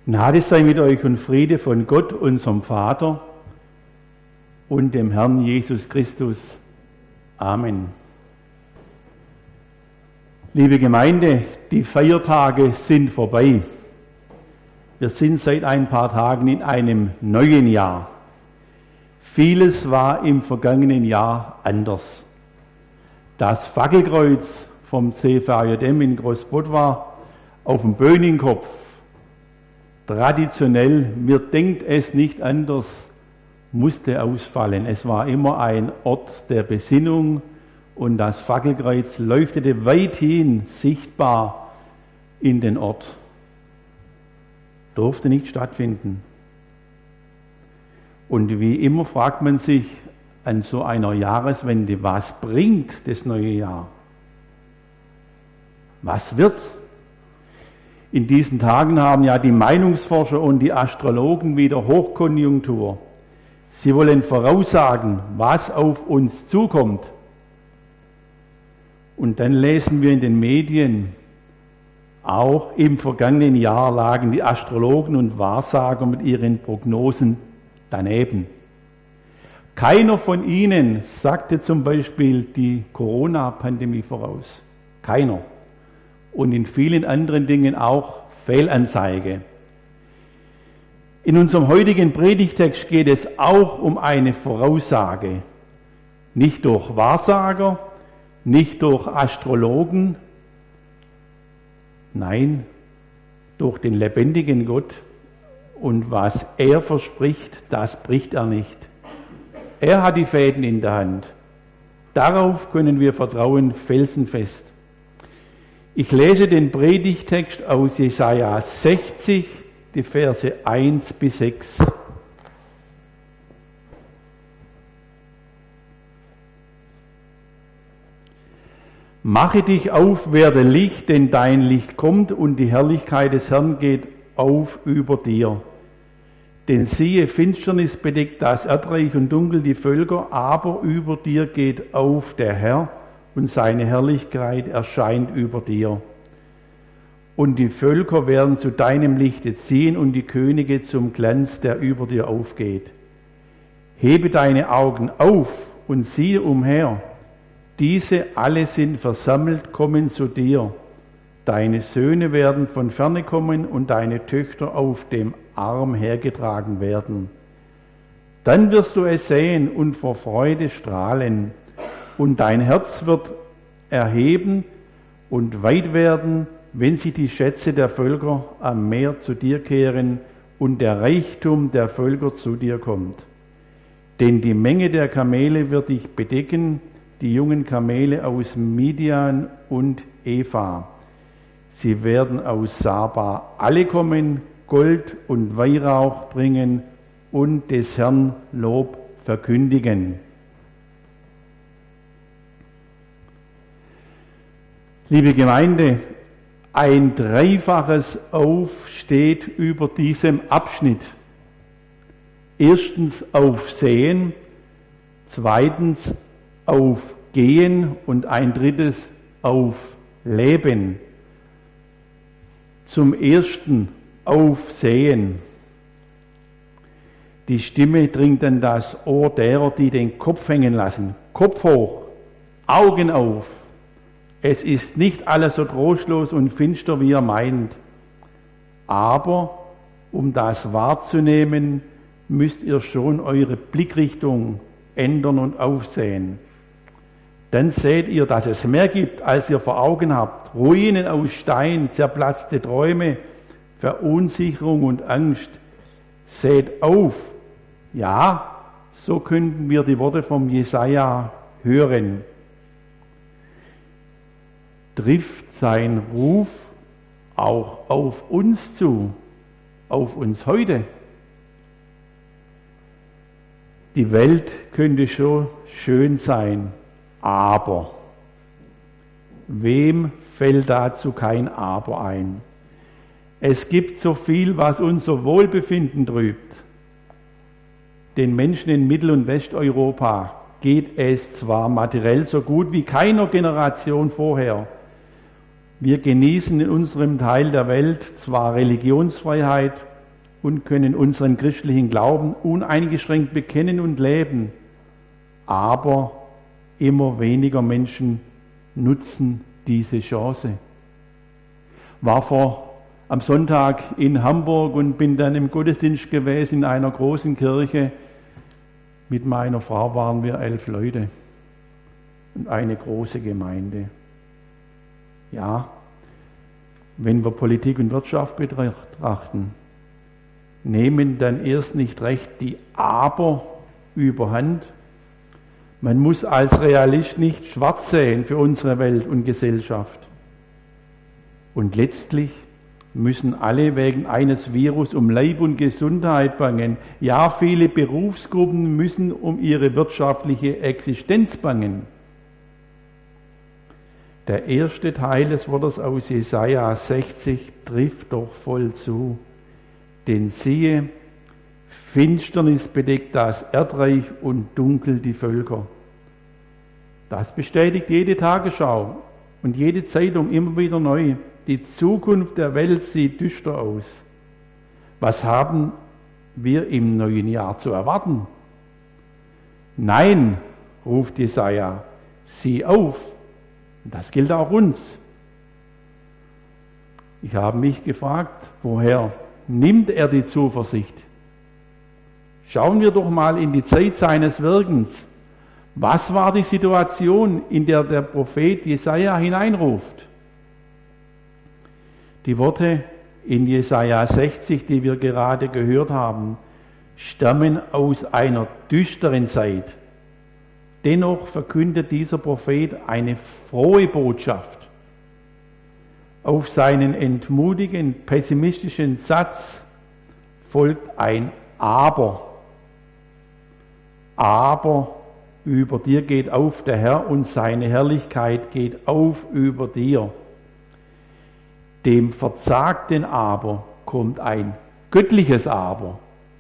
Gnade sei mit euch und Friede von Gott, unserem Vater und dem Herrn Jesus Christus. Amen. Liebe Gemeinde, die Feiertage sind vorbei. Wir sind seit ein paar Tagen in einem neuen Jahr. Vieles war im vergangenen Jahr anders. Das Fackelkreuz vom CVJM in Großbottwar auf dem Böhningkopf, traditionell, mir denkt es nicht anders, musste ausfallen. Es war immer ein Ort der Besinnung und das Fackelkreuz leuchtete weithin sichtbar in den Ort. Durfte nicht stattfinden. Und wie immer fragt man sich an so einer Jahreswende, was bringt das neue Jahr? Was wird? In diesen Tagen haben ja die Meinungsforscher und die Astrologen wieder Hochkonjunktur. Sie wollen voraussagen, was auf uns zukommt. Und dann lesen wir in den Medien, auch im vergangenen Jahr lagen die Astrologen und Wahrsager mit ihren Prognosen daneben. Keiner von ihnen sagte zum Beispiel die Corona-Pandemie voraus. Keiner. Und in vielen anderen Dingen auch Fehlanzeige. In unserem heutigen Predigtext geht es auch um eine Voraussage. Nicht durch Wahrsager, nicht durch Astrologen, nein, durch den lebendigen Gott. Und was er verspricht, das bricht er nicht. Er hat die Fäden in der Hand. Darauf können wir vertrauen, felsenfest. Ich lese den Predigtext aus Jesaja 60, die Verse 1 bis 6. Mache dich auf, werde Licht, denn dein Licht kommt und die Herrlichkeit des Herrn geht auf über dir. Denn siehe, Finsternis bedeckt das Erdreich und dunkel die Völker, aber über dir geht auf der Herr und seine Herrlichkeit erscheint über dir. Und die Völker werden zu deinem Lichte ziehen und die Könige zum Glanz, der über dir aufgeht. Hebe deine Augen auf und siehe umher. Diese alle sind versammelt, kommen zu dir. Deine Söhne werden von ferne kommen und deine Töchter auf dem Arm hergetragen werden. Dann wirst du es sehen und vor Freude strahlen, und dein Herz wird erheben und weit werden, wenn sich die Schätze der Völker am Meer zu dir kehren und der Reichtum der Völker zu dir kommt. Denn die Menge der Kamele wird dich bedecken, die jungen Kamele aus Midian und Epha. Sie werden aus Saba alle kommen, Gold und Weihrauch bringen und des Herrn Lob verkündigen. Liebe Gemeinde, ein dreifaches Auf steht über diesem Abschnitt. Erstens auf Sehen, zweitens auf Gehen und ein drittes auf Leben. Zum ersten auf Sehen. Die Stimme dringt an das Ohr derer, die den Kopf hängen lassen. Kopf hoch, Augen auf. Es ist nicht alles so trostlos und finster, wie ihr meint. Aber um das wahrzunehmen, müsst ihr schon eure Blickrichtung ändern und aufsehen. Dann seht ihr, dass es mehr gibt, als ihr vor Augen habt. Ruinen aus Stein, zerplatzte Träume, Verunsicherung und Angst. Seht auf. Ja, so könnten wir die Worte vom Jesaja hören. Trifft sein Ruf auch auf uns zu, auf uns heute? Die Welt könnte schon schön sein, aber wem fällt dazu kein Aber ein? Es gibt so viel, was unser Wohlbefinden trübt. Den Menschen in Mittel- und Westeuropa geht es zwar materiell so gut wie keiner Generation vorher. Wir genießen in unserem Teil der Welt zwar Religionsfreiheit und können unseren christlichen Glauben uneingeschränkt bekennen und leben. Aber immer weniger Menschen nutzen diese Chance. War am Sonntag in Hamburg und bin dann im Gottesdienst gewesen in einer großen Kirche. Mit meiner Frau waren wir 11 Leute und eine große Gemeinde. Ja, wenn wir Politik und Wirtschaft betrachten, nehmen dann erst nicht recht die Aber überhand. Man muss als Realist nicht schwarz sehen für unsere Welt und Gesellschaft. Und letztlich müssen alle wegen eines Virus um Leib und Gesundheit bangen. Ja, viele Berufsgruppen müssen um ihre wirtschaftliche Existenz bangen. Der erste Teil des Wortes aus Jesaja 60 trifft doch voll zu. Denn siehe, Finsternis bedeckt das Erdreich und dunkel die Völker. Das bestätigt jede Tagesschau und jede Zeitung immer wieder neu. Die Zukunft der Welt sieht düster aus. Was haben wir im neuen Jahr zu erwarten? Nein, ruft Jesaja, sieh auf. Das gilt auch uns. Ich habe mich gefragt, woher nimmt er die Zuversicht? Schauen wir doch mal in die Zeit seines Wirkens. Was war die Situation, in der der Prophet Jesaja hineinruft? Die Worte in Jesaja 60, die wir gerade gehört haben, stammen aus einer düsteren Zeit. Dennoch verkündet dieser Prophet eine frohe Botschaft. Auf seinen entmutigenden, pessimistischen Satz folgt ein Aber. Aber über dir geht auf der Herr und seine Herrlichkeit geht auf über dir. Dem Verzagten aber kommt ein göttliches Aber.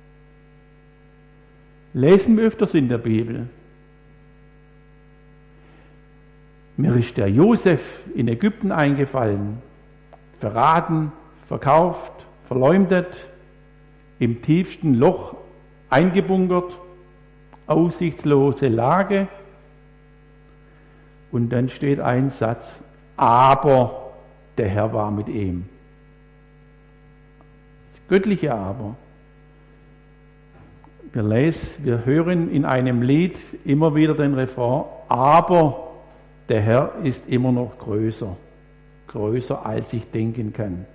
Lesen wir öfters in der Bibel. Mir ist der Josef in Ägypten eingefallen, verraten, verkauft, verleumdet, im tiefsten Loch eingebunkert, aussichtslose Lage. Und dann steht ein Satz, aber der Herr war mit ihm. Das göttliche Aber. Wir hören in einem Lied immer wieder den Refrain, aber der Herr ist immer noch größer, größer als ich denken kann.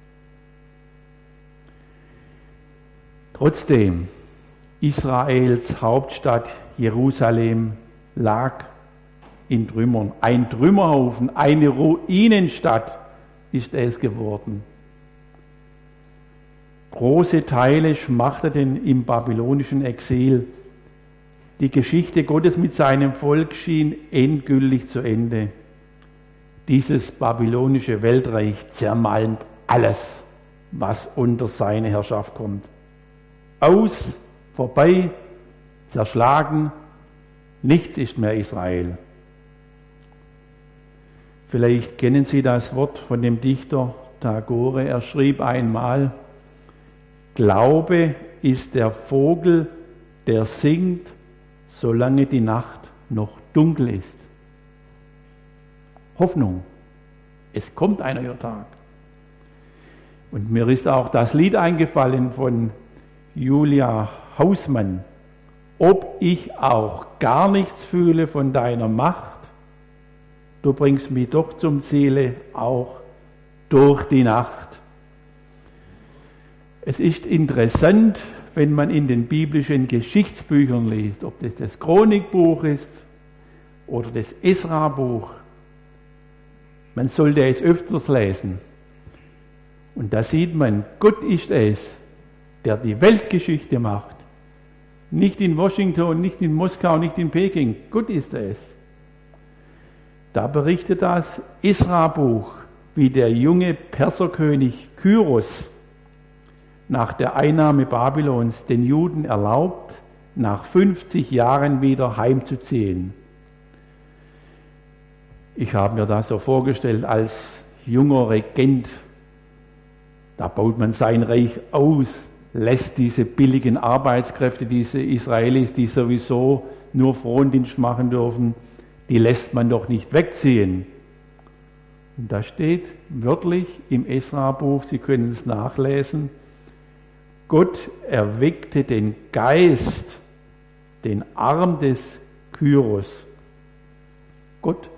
Trotzdem, Israels Hauptstadt Jerusalem lag in Trümmern. Ein Trümmerhaufen, eine Ruinenstadt ist es geworden. Große Teile schmachteten im babylonischen Exil. Die Geschichte Gottes mit seinem Volk schien endgültig zu Ende. Dieses babylonische Weltreich zermalmt alles, was unter seine Herrschaft kommt. Aus, vorbei, zerschlagen, nichts ist mehr Israel. Vielleicht kennen Sie das Wort von dem Dichter Tagore. Er schrieb einmal, Glaube ist der Vogel, der singt, solange die Nacht noch dunkel ist. Hoffnung, es kommt ein neuer Tag. Und mir ist auch das Lied eingefallen von Julia Hausmann. Ob ich auch gar nichts fühle von deiner Macht, du bringst mich doch zum Ziele, auch durch die Nacht. Es ist interessant, wenn man in den biblischen Geschichtsbüchern liest, ob das Chronikbuch ist oder das Esra-Buch. Man sollte es öfters lesen. Und da sieht man, Gott ist es, der die Weltgeschichte macht. Nicht in Washington, nicht in Moskau, nicht in Peking. Gott ist es. Da berichtet das Esra-Buch, wie der junge Perserkönig Kyros nach der Einnahme Babylons den Juden erlaubt, nach 50 Jahren wieder heimzuziehen. Ich habe mir das so vorgestellt als junger Regent. Da baut man sein Reich aus, lässt diese billigen Arbeitskräfte, diese Israelis, die sowieso nur Frondienst machen dürfen, die lässt man doch nicht wegziehen. Und da steht wörtlich im Esra-Buch, Sie können es nachlesen, Gott erweckte den Geist, den Arm des Kyros. Gott.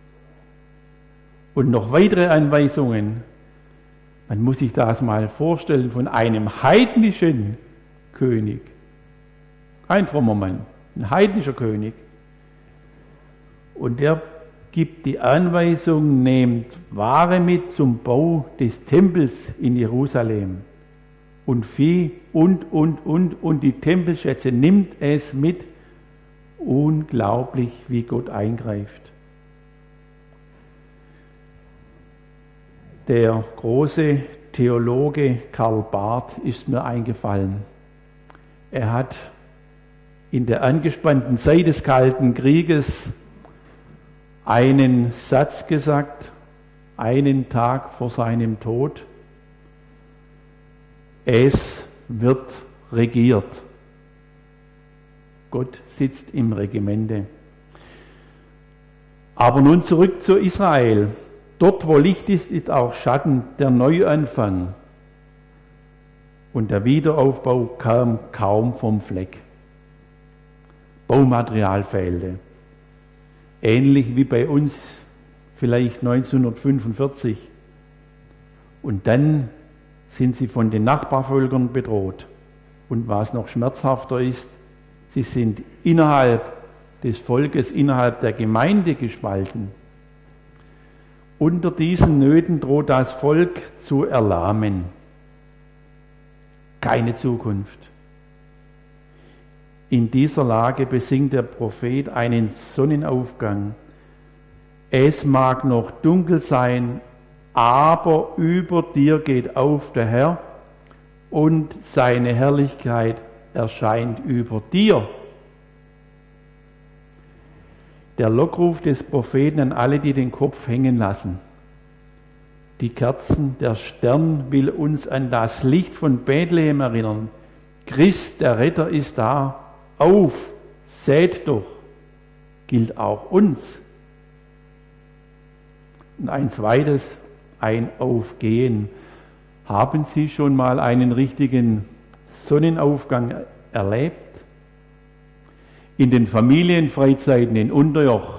Und noch weitere Anweisungen. Man muss sich das mal vorstellen von einem heidnischen König. Kein frommer Mann, ein heidnischer König. Und der gibt die Anweisung, nehmt Ware mit zum Bau des Tempels in Jerusalem. Und Vieh und die Tempelschätze, nimmt es mit. Unglaublich, wie Gott eingreift. Der große Theologe Karl Barth ist mir eingefallen. Er hat in der angespannten Zeit des Kalten Krieges einen Satz gesagt, einen Tag vor seinem Tod. Es wird regiert. Gott sitzt im Regimente. Aber nun zurück zu Israel. Dort, wo Licht ist, ist auch Schatten, der Neuanfang. Und der Wiederaufbau kam kaum vom Fleck. Baumaterial fehlte. Ähnlich wie bei uns vielleicht 1945. Und dann sind sie von den Nachbarvölkern bedroht. Und was noch schmerzhafter ist, sie sind innerhalb des Volkes, innerhalb der Gemeinde gespalten. Unter diesen Nöten droht das Volk zu erlahmen. Keine Zukunft. In dieser Lage besingt der Prophet einen Sonnenaufgang. Es mag noch dunkel sein, aber über dir geht auf der Herr und seine Herrlichkeit erscheint über dir. Der Lockruf des Propheten an alle, die den Kopf hängen lassen. Die Kerzen, der Stern will uns an das Licht von Bethlehem erinnern. Christ, der Retter, ist da. Auf, sät doch, gilt auch uns. Und ein zweites, ein Aufgehen. Haben Sie schon mal einen richtigen Sonnenaufgang erlebt? In den Familienfreizeiten in Unterjoch,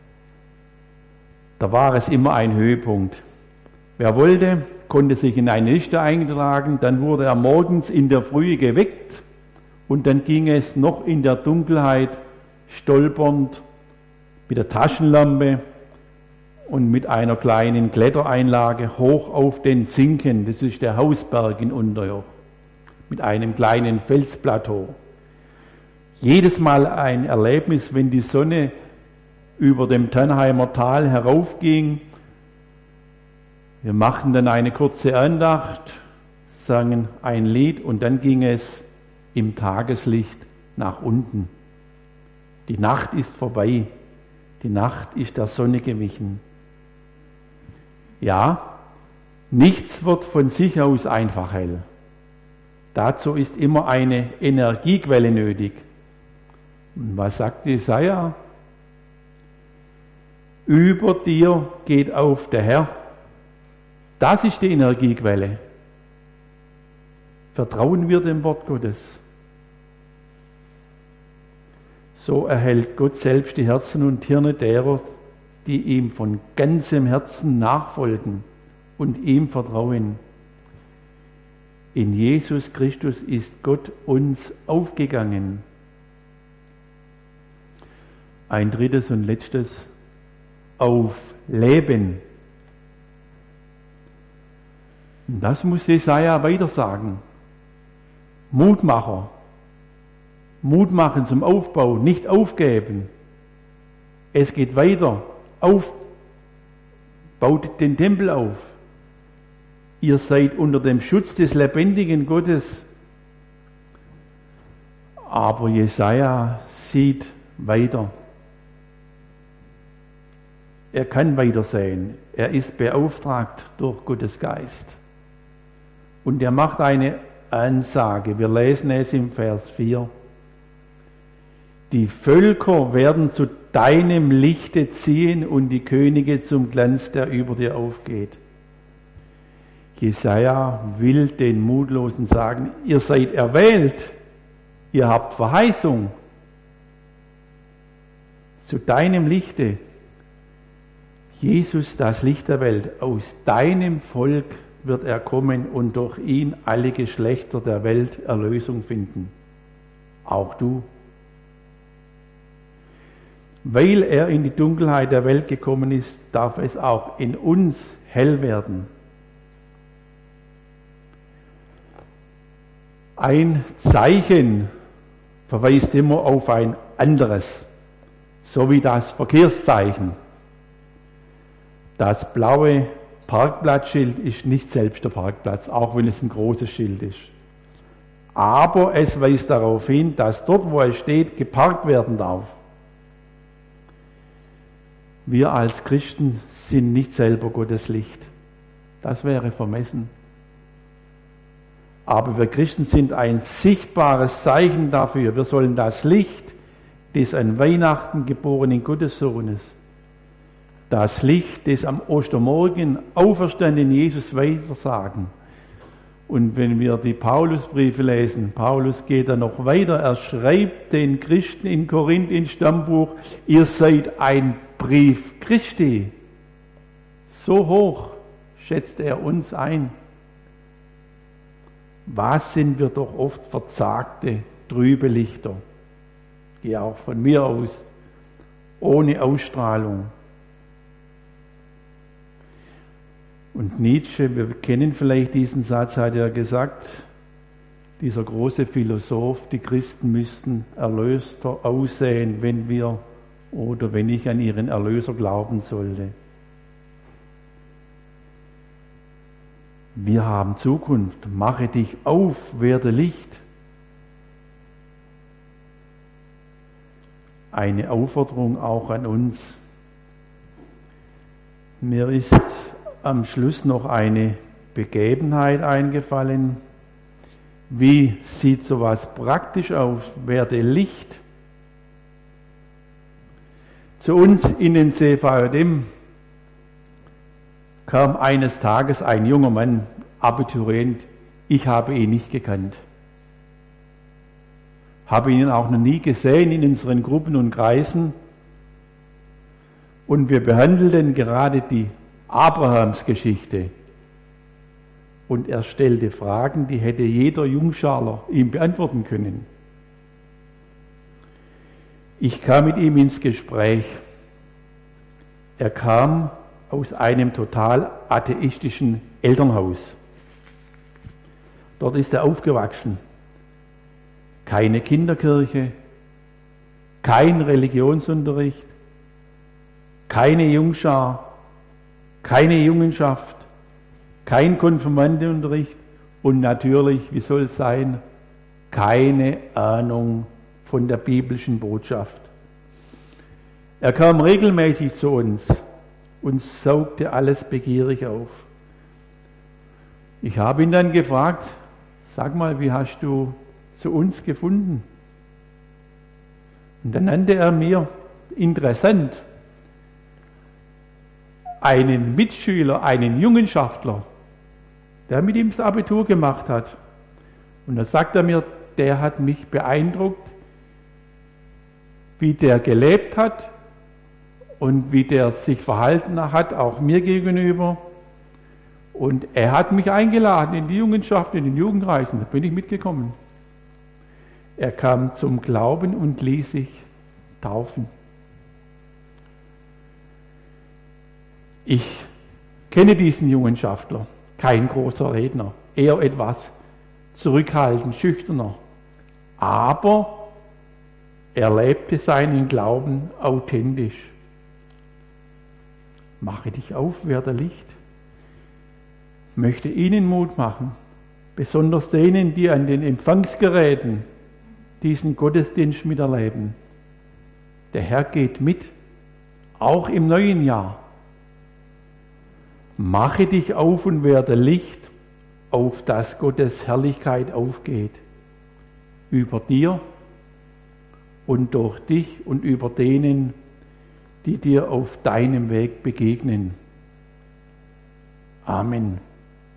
da war es immer ein Höhepunkt. Wer wollte, konnte sich in eine Liste eintragen, dann wurde er morgens in der Frühe geweckt und dann ging es noch in der Dunkelheit stolpernd mit der Taschenlampe und mit einer kleinen Klettereinlage hoch auf den Zinken, das ist der Hausberg in Unterjoch, mit einem kleinen Felsplateau. Jedes Mal ein Erlebnis, wenn die Sonne über dem Tannheimer Tal heraufging. Wir machten dann eine kurze Andacht, sangen ein Lied und dann ging es im Tageslicht nach unten. Die Nacht ist vorbei, die Nacht ist der Sonne gewichen. Ja, nichts wird von sich aus einfach hell. Dazu ist immer eine Energiequelle nötig. Und was sagt Jesaja? Über dir geht auf der Herr. Das ist die Energiequelle. Vertrauen wir dem Wort Gottes. So erhält Gott selbst die Herzen und Hirne derer, die ihm von ganzem Herzen nachfolgen und ihm vertrauen. In Jesus Christus ist Gott uns aufgegangen. Ein drittes und letztes, auf Leben. Und das muss Jesaja weiter sagen. Mutmacher. Mut machen zum Aufbau, nicht aufgeben. Es geht weiter. Baut den Tempel auf. Ihr seid unter dem Schutz des lebendigen Gottes. Aber Jesaja sieht weiter. Er kann weitersehen. Er ist beauftragt durch Gottes Geist. Und er macht eine Ansage. Wir lesen es im Vers 4. Die Völker werden zu deinem Lichte ziehen und die Könige zum Glanz, der über dir aufgeht. Jesaja will den Mutlosen sagen, ihr seid erwählt, ihr habt Verheißung. Zu deinem Lichte, Jesus, das Licht der Welt, aus deinem Volk wird er kommen und durch ihn alle Geschlechter der Welt Erlösung finden. Auch du. Weil er in die Dunkelheit der Welt gekommen ist, darf es auch in uns hell werden. Ein Zeichen verweist immer auf ein anderes, so wie das Verkehrszeichen. Das blaue Parkplatzschild ist nicht selbst der Parkplatz, auch wenn es ein großes Schild ist. Aber es weist darauf hin, dass dort, wo es steht, geparkt werden darf. Wir als Christen sind nicht selber Gottes Licht. Das wäre vermessen. Aber wir Christen sind ein sichtbares Zeichen dafür. Wir sollen das Licht des an Weihnachten geborenen Gottessohnes, das Licht des am Ostermorgen auferstandenen Jesus weitersagen. Und wenn wir die Paulusbriefe lesen, Paulus geht dann noch weiter, er schreibt den Christen in Korinth ins Stammbuch, ihr seid ein Brief Christi. So hoch schätzt er uns ein. Was sind wir doch oft verzagte, trübe Lichter. Gehe auch von mir aus, ohne Ausstrahlung. Und Nietzsche, wir kennen vielleicht diesen Satz, hat er gesagt, dieser große Philosoph, die Christen müssten erlöster aussehen, wenn ich an ihren Erlöser glauben sollte. Wir haben Zukunft. Mache dich auf, werde Licht. Eine Aufforderung auch an uns. Mir ist am Schluss noch eine Begebenheit eingefallen. Wie sieht sowas praktisch aus? Werde Licht. Zu uns in den CVJM kam eines Tages ein junger Mann, Abiturient. Ich habe ihn nicht gekannt. Habe ihn auch noch nie gesehen in unseren Gruppen und Kreisen. Und wir behandelten gerade die Abrahamsgeschichte. Und er stellte Fragen, die hätte jeder Jungscharler ihm beantworten können. Ich kam mit ihm ins Gespräch. Er kam aus einem total atheistischen Elternhaus. Dort ist er aufgewachsen. Keine Kinderkirche, kein Religionsunterricht, keine Jungschar, keine Jungenschaft, kein Konfirmandenunterricht und natürlich, wie soll es sein, keine Ahnung von der biblischen Botschaft. Er kam regelmäßig zu uns und saugte alles begierig auf. Ich habe ihn dann gefragt, sag mal, wie hast du zu uns gefunden? Und dann nannte er mir, interessant, einen Mitschüler, einen Jungenschaftler, der mit ihm das Abitur gemacht hat. Und da sagt er mir, der hat mich beeindruckt, wie der gelebt hat und wie der sich verhalten hat, auch mir gegenüber. Und er hat mich eingeladen in die Jungenschaft, in den Jugendkreisen. Da bin ich mitgekommen. Er kam zum Glauben und ließ sich taufen. Ich kenne diesen Jungenschaftler, kein großer Redner, eher etwas zurückhaltend, schüchterner. Aber er lebte seinen Glauben authentisch. Mache dich auf, werde Licht. Ich möchte Ihnen Mut machen, besonders denen, die an den Empfangsgeräten diesen Gottesdienst miterleben. Der Herr geht mit, auch im neuen Jahr. Mache dich auf und werde Licht auf dass Gottes Herrlichkeit aufgeht. Über dir und durch dich und über denen, die dir auf deinem Weg begegnen. Amen.